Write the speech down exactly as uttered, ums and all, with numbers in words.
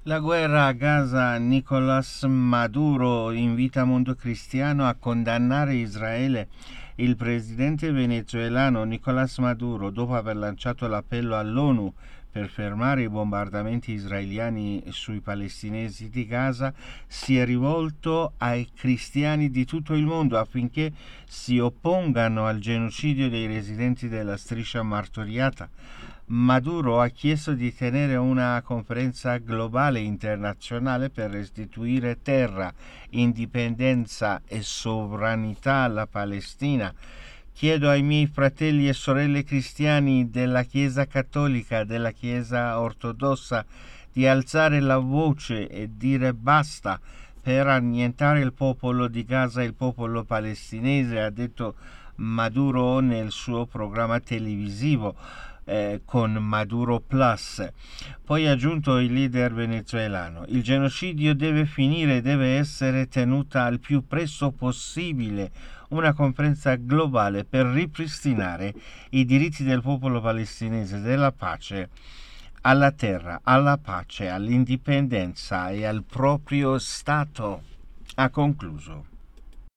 La guerra a Gaza. Nicolás Maduro invita mondo cristiano a condannare Israele. Il presidente venezuelano Nicolás Maduro, dopo aver lanciato l'appello all'ONU per fermare i bombardamenti israeliani sui palestinesi di Gaza, si è rivolto ai cristiani di tutto il mondo affinché si oppongano al genocidio dei residenti della striscia martoriata. Maduro ha chiesto di tenere una conferenza globale internazionale per restituire terra, indipendenza e sovranità alla Palestina. Chiedo ai miei fratelli e sorelle cristiani della Chiesa Cattolica, della Chiesa Ortodossa, di alzare la voce e dire basta per annientare il popolo di Gaza e il popolo palestinese, ha detto Maduro nel suo programma televisivo eh, con Maduro Plus. Poi ha aggiunto il leader venezuelano: il genocidio deve finire, deve essere tenuta al più presto possibile una conferenza globale per ripristinare i diritti del popolo palestinese, della pace, alla terra, alla pace, all'indipendenza e al proprio Stato. Ha concluso.